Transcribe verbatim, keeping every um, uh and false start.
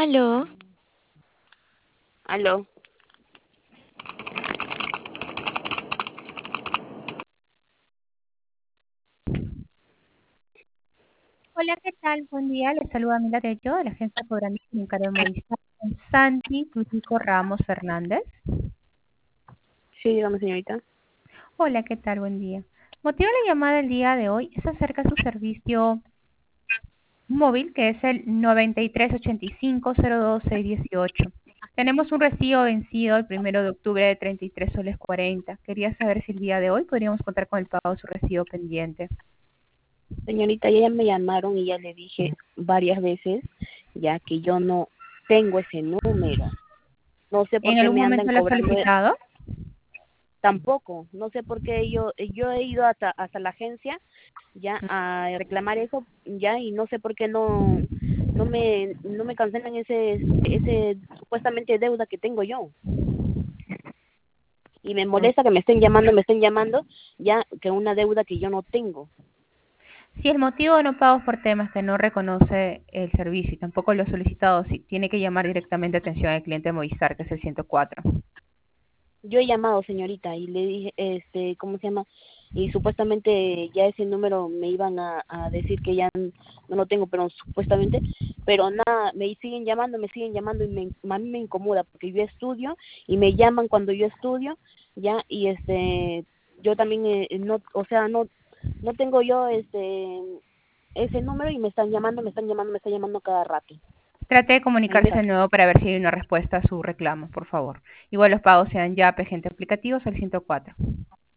Aló, Aló. Hola, ¿qué tal? Buen día. Les saluda Mila Tello de la Agencia Soberana Comunitaria de Movistar con Santi Tutico Ramos Fernández. Sí, dígame, señorita. Hola, ¿qué tal? Buen día. Motivo de la llamada del día de hoy es acerca de su servicio móvil, que es el noventa y tres ochenta y cinco cero dos seis dieciocho. Tenemos un recibo vencido el primero de octubre de treinta y tres soles cuarenta. Quería saber si el día de hoy podríamos contar con el pago de su recibo pendiente. Señorita, ya me llamaron y ya le dije varias veces ya que yo no tengo ese número. No sé por ¿En qué algún me andan momento lo ha cobrando eh, solicitado? tampoco. No sé por qué yo yo he ido hasta hasta la agencia ya a reclamar eso ya y no sé por qué no no me no me cancelan ese ese supuestamente deuda que tengo yo. Y me molesta que me estén llamando, me estén llamando ya que una deuda que yo no tengo. Si el motivo de no pago es por temas que no reconoce el servicio y tampoco lo ha solicitado, sí, tiene que llamar directamente a atención al cliente de Movistar, que es el ciento cuatro. Yo he llamado, señorita, y le dije, este, ¿cómo se llama? Y supuestamente ya ese número me iban a, a decir que ya n- no lo tengo, pero supuestamente, pero nada, me siguen llamando, me siguen llamando y me, a mí me incomoda porque yo estudio y me llaman cuando yo estudio, ya, y este, yo también, eh, no, o sea, no, no tengo yo este, ese número y me están llamando, me están llamando, me están llamando cada rato. Trate de A mí me comunicarse de nuevo para ver si hay una respuesta a su reclamo, por favor. Igual los pagos sean ya agente aplicativos al ciento cuatro.